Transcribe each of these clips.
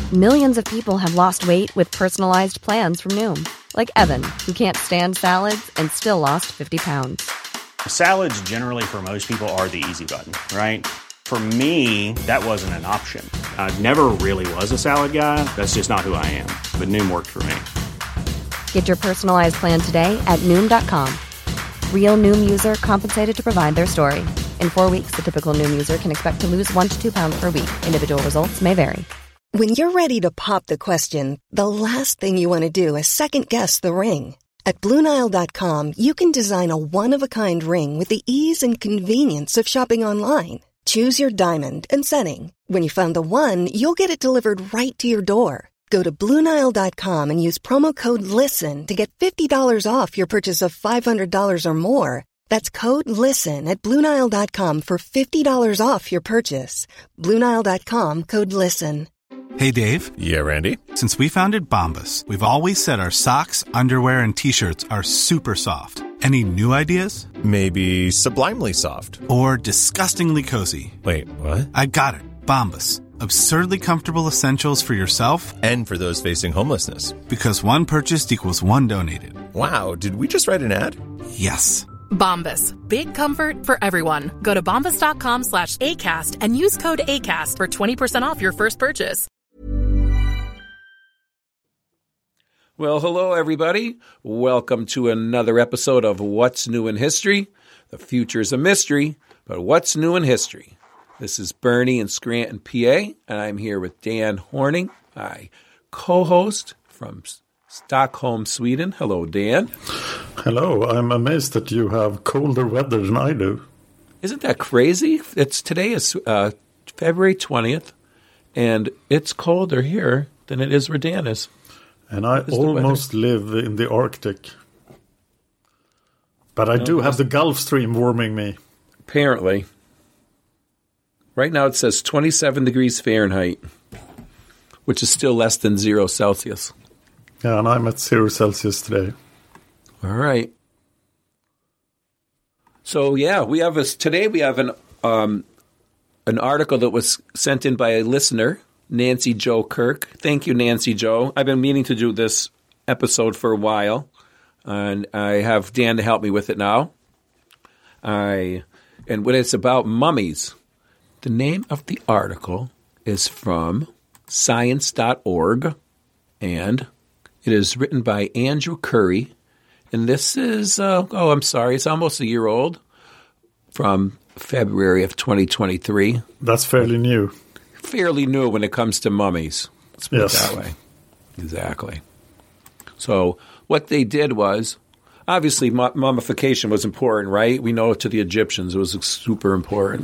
Millions of people have lost weight with personalized plans from Noom. Like Evan, who can't stand salads and still lost 50 pounds. Salads generally for most people are the easy button, right? For me, that wasn't an option. I never really was a salad guy. That's just not who I am. But Noom worked for me. Get your personalized plan today at Noom.com. Real Noom user compensated to provide their story. In 4 weeks, the typical Noom user can expect to lose 1 to 2 pounds per week. Individual results may vary. When you're ready to pop the question, the last thing you want to do is second-guess the ring. At BlueNile.com, you can design a one-of-a-kind ring with the ease and convenience of shopping online. Choose your diamond and setting. When you find the one, you'll get it delivered right to your door. Go to BlueNile.com and use promo code LISTEN to get $50 off your purchase of $500 or more. That's code LISTEN at BlueNile.com for $50 off your purchase. BlueNile.com, code LISTEN. Hey, Dave. Yeah, Randy. Since we founded Bombas, we've always said our socks, underwear, and T-shirts are super soft. Any new ideas? Maybe sublimely soft. Or disgustingly cozy. Wait, what? I got it. Bombas. Absurdly comfortable essentials for yourself and for those facing homelessness. Because one purchased equals one donated. Wow, did we just write an ad? Yes. Bombas. Big comfort for everyone. Go to bombas.com/ACAST and use code ACAST for 20% off your first purchase. Well, hello, everybody. Welcome to another episode of What's New in History. The future is a mystery, but what's new in history? This is Bernie in Scranton, PA, and I'm here with Dan Horning, my co-host from Stockholm, Sweden. Hello, Dan. Hello. I'm amazed that you have colder weather than I do. Isn't that crazy? Today is February 20th, and it's colder here than it is where Dan is. And I almost live in the Arctic. But I do have the Gulf Stream warming me. Apparently. Right now it says 27 degrees Fahrenheit, which is still less than 0 Celsius. Yeah, and I'm at 0 Celsius today. All right. So, yeah, today we have an article that was sent in by a listener, Nancy Jo Kirk. Thank you, Nancy Jo. I've been meaning to do this episode for a while, and I have Dan to help me with it now. And when it's about mummies, the name of the article is from science.org, and it is written by Andrew Curry. And this is, it's almost a year old, from February of 2023. That's fairly new. Fairly new when it comes to mummies. Let's put it that way. Exactly. So what they did was, obviously mummification was important, right? We know to the Egyptians it was super important.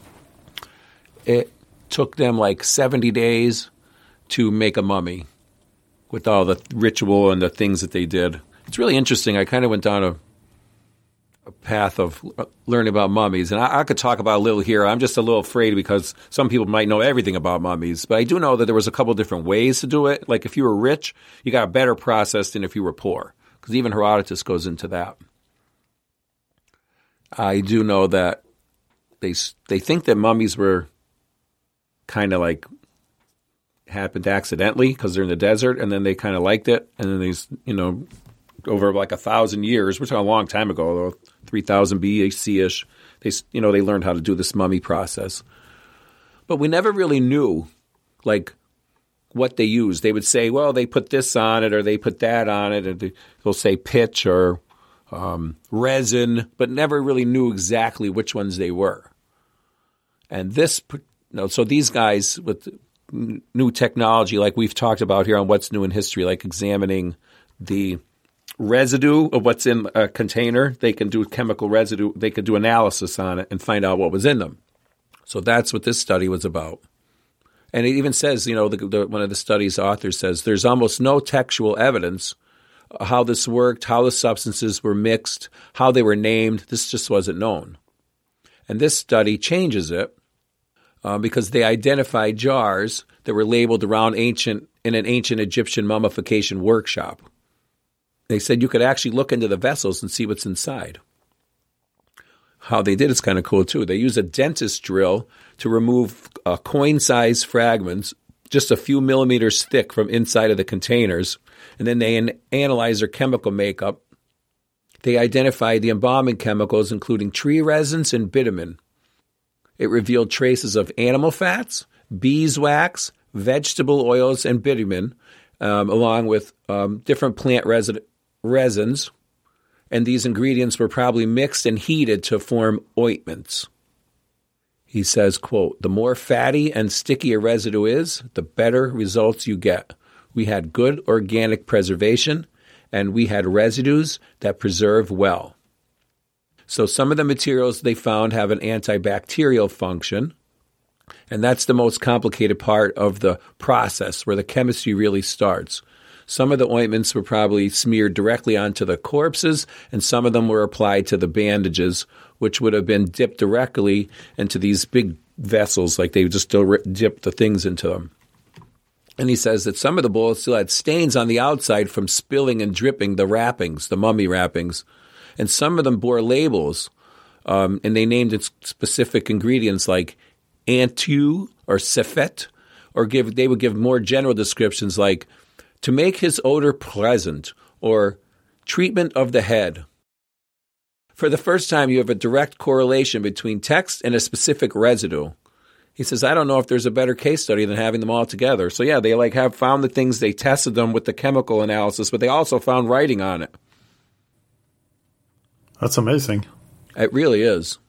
It took them like 70 days to make a mummy with all the ritual and the things that they did. It's really interesting. I kind of went down a path of learning about mummies, and I could talk about a little here. I'm just a little afraid because some people might know everything about mummies, but I do know that there was a couple different ways to do it. Like if you were rich, you got a better process than if you were poor, because even Herodotus goes into that. I do know that they think that mummies were kind of like happened accidentally because they're in the desert, and then they kind of liked it, and then these, over like 1,000 years, we're talking a long time ago, 3,000 BC-ish, they learned how to do this mummy process. But we never really knew, like, what they used. They would say, well, they put this on it or they put that on it, and they'll say pitch or resin, but never really knew exactly which ones they were. And so these guys with new technology, like we've talked about here on What's New in History, like examining the residue of what's in a container, they can do chemical residue, they could do analysis on it and find out what was in them. So that's what this study was about. And it even says, one of the study's authors says, there's almost no textual evidence how this worked, how the substances were mixed, how they were named. This just wasn't known. And this study changes it because they identified jars that were labeled around in an ancient Egyptian mummification workshop. They said you could actually look into the vessels and see what's inside. How they did it's kind of cool, too. They use a dentist drill to remove coin-sized fragments just a few millimeters thick from inside of the containers. And then they analyzed their chemical makeup. They identified the embalming chemicals, including tree resins and bitumen. It revealed traces of animal fats, beeswax, vegetable oils, and bitumen, along with different plant resins. And these ingredients were probably mixed and heated to form ointments. He says, quote, "The more fatty and sticky a residue is, the better results you get. We had good organic preservation, and we had residues that preserve well." So some of the materials they found have an antibacterial function, and that's the most complicated part of the process where the chemistry really starts. Some of the ointments were probably smeared directly onto the corpses, and some of them were applied to the bandages, which would have been dipped directly into these big vessels, like they just dipped the things into them. And he says that some of the bowls still had stains on the outside from spilling and dripping the wrappings, the mummy wrappings. And some of them bore labels, and they named it specific ingredients like antu or sefet, or they would give more general descriptions like to make his odor pleasant or treatment of the head. For the first time, you have a direct correlation between text and a specific residue. He says, I don't know if there's a better case study than having them all together. So yeah, they have found the things, they tested them with the chemical analysis, but they also found writing on it. That's amazing. It really is.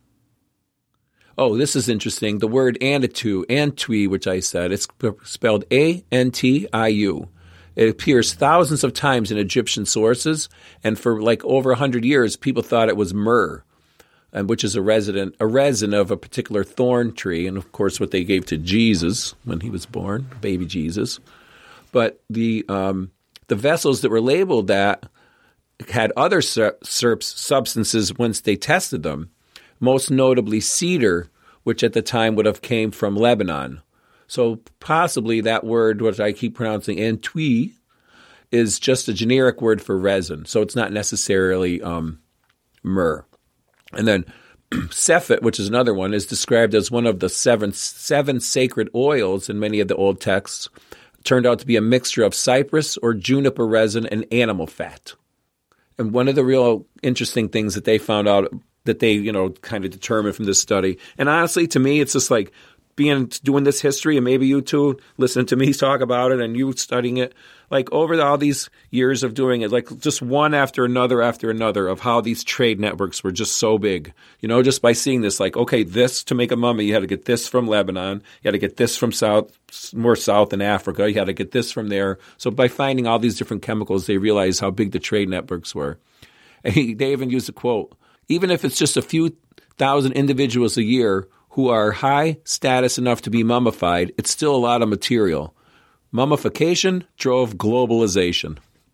Oh, this is interesting. The word antui, which I said, it's spelled A-N-T-I-U. It appears thousands of times in Egyptian sources, and for like over 100 years, people thought it was myrrh, which is a resin of a particular thorn tree, and of course what they gave to Jesus when he was born, baby Jesus. But the vessels that were labeled that had other substances once they tested them, most notably cedar, which at the time would have came from Lebanon. So possibly that word, which I keep pronouncing antui, is just a generic word for resin. So it's not necessarily myrrh. And then sefet, which is another one, is described as one of the seven sacred oils in many of the old texts. It turned out to be a mixture of cypress or juniper resin and animal fat. And one of the real interesting things that they found out that they, kind of determined from this study, and honestly, to me, it's just like doing this history, and maybe you too, listening to me talk about it and you studying it, like over all these years of doing it, like just one after another of how these trade networks were just so big. Just by seeing this, like, okay, this to make a mummy, you had to get this from Lebanon, you had to get this from more south in Africa, you had to get this from there. So by finding all these different chemicals, they realized how big the trade networks were. And they even used a quote, even if it's just a few thousand individuals a year who are high status enough to be mummified, it's still a lot of material. Mummification drove globalization.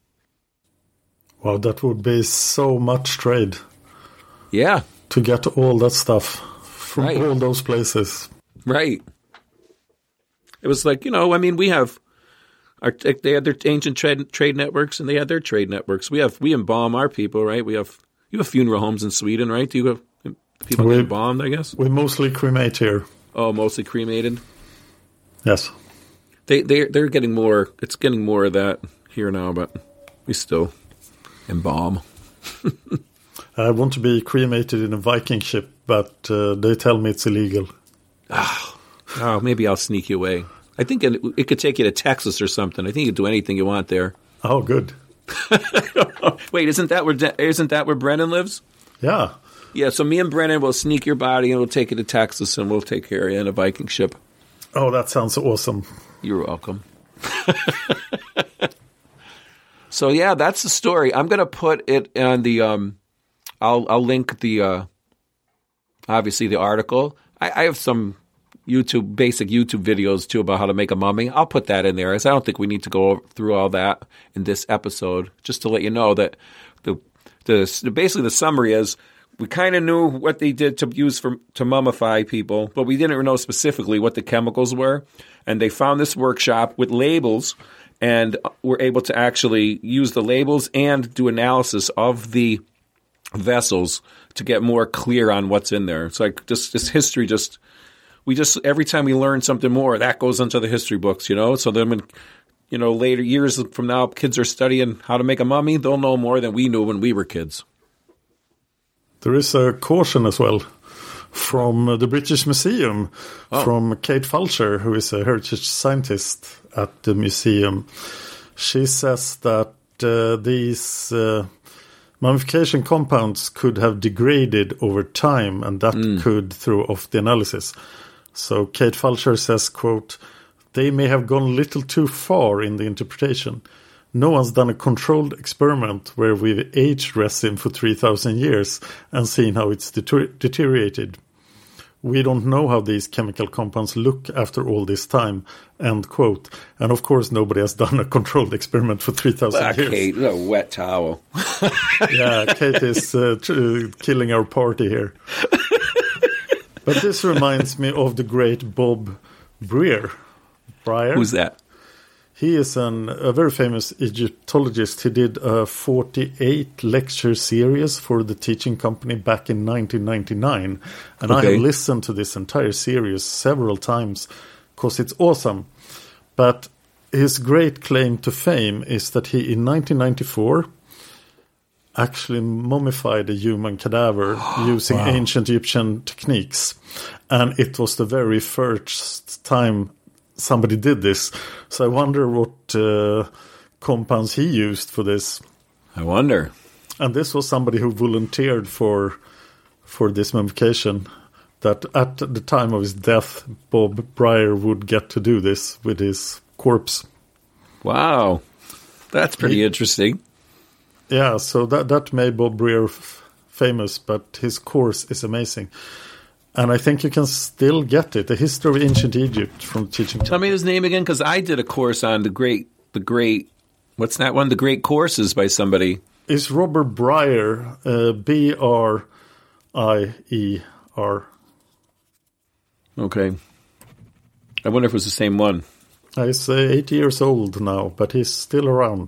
Wow, that would be so much trade. Yeah. To get all that stuff from all those places. Right. It was like, we have, they had their ancient trade networks and they had their trade networks. We embalm our people, right? You have funeral homes in Sweden, right? Do you have people get embalmed, I guess? We mostly cremate here. Oh, mostly cremated? Yes. They're getting more, it's getting more of that here now, but we still embalm. I want to be cremated in a Viking ship, but they tell me it's illegal. Oh, maybe I'll sneak you away. I think it could take you to Texas or something. I think you can do anything you want there. Oh, good. Wait, isn't that where Brennan lives? Yeah. Yeah, so me and Brennan will sneak your body and we'll take you to Texas and we'll take care of you in a Viking ship. Oh, that sounds awesome. You're welcome. So yeah, that's the story. I'm going to put it on the I'll link the obviously the article. I have some basic YouTube videos too about how to make a mummy. I'll put that in there, as I don't think we need to go through all that in this episode. Just to let you know that basically the summary is we kind of knew what they did to use to mummify people, but we didn't know specifically what the chemicals were. And they found this workshop with labels and were able to actually use the labels and do analysis of the vessels to get more clear on what's in there. It's like this history just every time we learn something more, that goes into the history books, So then when, later years from now, kids are studying how to make a mummy, they'll know more than we knew when we were kids. There is a caution as well from the British Museum, from Kate Fulcher, who is a heritage scientist at the museum. She says that these mummification compounds could have degraded over time, and that could throw off the analysis. So Kate Fulcher says, quote, "They may have gone a little too far in the interpretation. No one's done a controlled experiment where we've aged resin for 3,000 years and seen how it's deteriorated. We don't know how these chemical compounds look after all this time," end quote. And of course, nobody has done a controlled experiment for 3,000 years. Kate, a wet towel. Yeah, Kate is killing our party here. But this reminds me of the great Bob Brier. Who's that? He is a very famous Egyptologist. He did a 48 lecture series for the teaching company back in 1999. And I have listened to this entire series several times because it's awesome. But his great claim to fame is that he, in 1994, actually mummified a human cadaver using ancient Egyptian techniques. And it was the very first time somebody did this. So I wonder what compounds he used for this. I wonder. And this was somebody who volunteered for this mummification, that at the time of his death, Bob Brier would get to do this with his corpse. Wow. That's pretty interesting. Yeah, so that made Bob Brier famous, but his course is amazing. And I think you can still get it. The History of Ancient Egypt from teaching. Tell me his name again, because I did a course on the great, what's that one? The Great Courses by somebody. It's Robert Brier, Brier. Okay. I wonder if it was the same one. He's 80 years old now, but he's still around.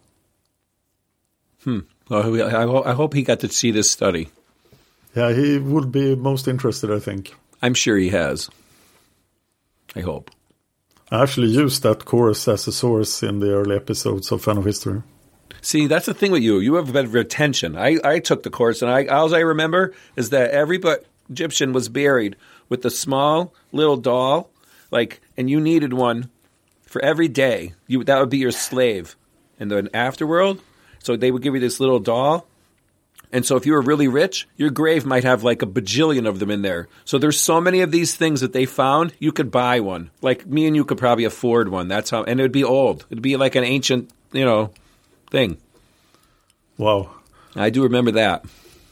Well, I hope he got to see this study. Yeah, he would be most interested, I think. I'm sure he has. I hope. I actually used that course as a source in the early episodes of Fan of History. See, that's the thing with you. You have better retention. I took the course, and all I remember is that every Egyptian was buried with a small little doll, and you needed one for every day. That would be your slave in the afterworld. So they would give you this little doll. And so if you were really rich, your grave might have like a bajillion of them in there. So there's so many of these things that they found, you could buy one. Like me and you could probably afford one. That's how, and it would be old. It'd be like an ancient, thing. Wow. I do remember that.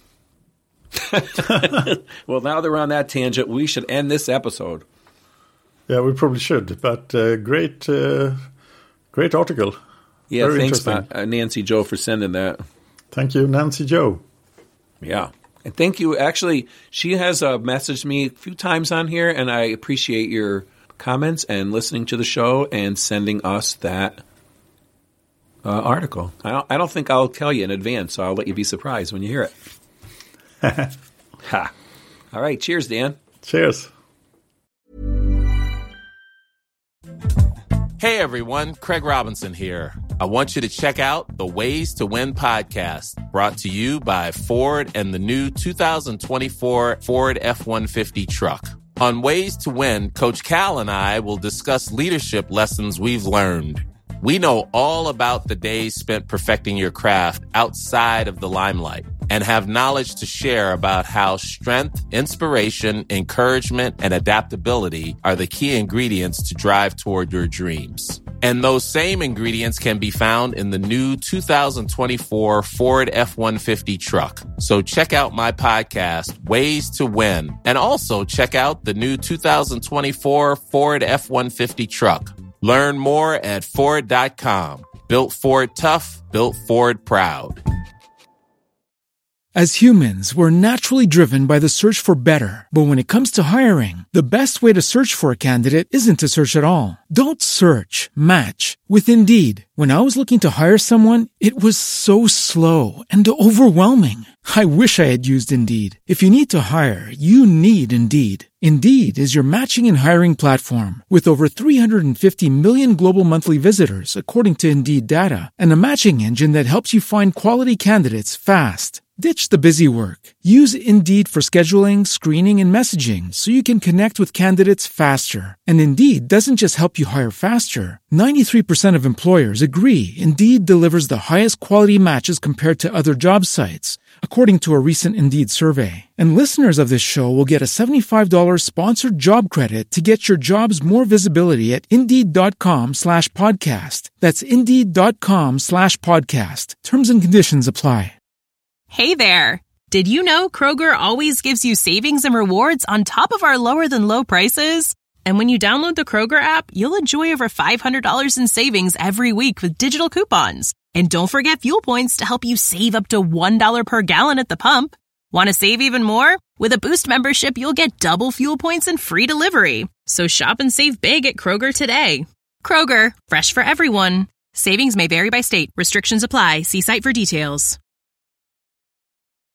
Well, now that we're on that tangent, we should end this episode. Yeah, we probably should. But great article. Yeah, very thanks, Nancy Jo, for sending that. Thank you, Nancy Jo. Yeah. And thank you. Actually, she has messaged me a few times on here, and I appreciate your comments and listening to the show and sending us that article. I don't think I'll tell you in advance, so I'll let you be surprised when you hear it. Ha. All right. Cheers, Dan. Cheers. Hey, everyone. Craig Robinson here. I want you to check out the Ways to Win podcast, brought to you by Ford and the new 2024 Ford F-150 truck. On Ways to Win, Coach Cal and I will discuss leadership lessons we've learned. We know all about the days spent perfecting your craft outside of the limelight and have knowledge to share about how strength, inspiration, encouragement, and adaptability are the key ingredients to drive toward your dreams. And those same ingredients can be found in the new 2024 Ford F-150 truck. So check out my podcast, Ways to Win, and also check out the new 2024 Ford F-150 truck. Learn more at Ford.com. Built Ford tough, built Ford proud. As humans, we're naturally driven by the search for better. But when it comes to hiring, the best way to search for a candidate isn't to search at all. Don't search, match with Indeed. When I was looking to hire someone, it was so slow and overwhelming. I wish I had used Indeed. If you need to hire, you need Indeed. Indeed is your matching and hiring platform with over 350 million global monthly visitors, according to Indeed data, and a matching engine that helps you find quality candidates fast. Ditch the busy work. Use Indeed for scheduling, screening, and messaging so you can connect with candidates faster. And Indeed doesn't just help you hire faster. 93% of employers agree Indeed delivers the highest quality matches compared to other job sites, according to a recent Indeed survey. And listeners of this show will get a $75 sponsored job credit to get your jobs more visibility at Indeed.com/podcast. That's Indeed.com/podcast. Terms and conditions apply. Hey there! Did you know Kroger always gives you savings and rewards on top of our lower-than-low prices? And when you download the Kroger app, you'll enjoy over $500 in savings every week with digital coupons. And don't forget fuel points to help you save up to $1 per gallon at the pump. Want to save even more? With a Boost membership, you'll get double fuel points and free delivery. So shop and save big at Kroger today. Kroger, fresh for everyone. Savings may vary by state. Restrictions apply. See site for details.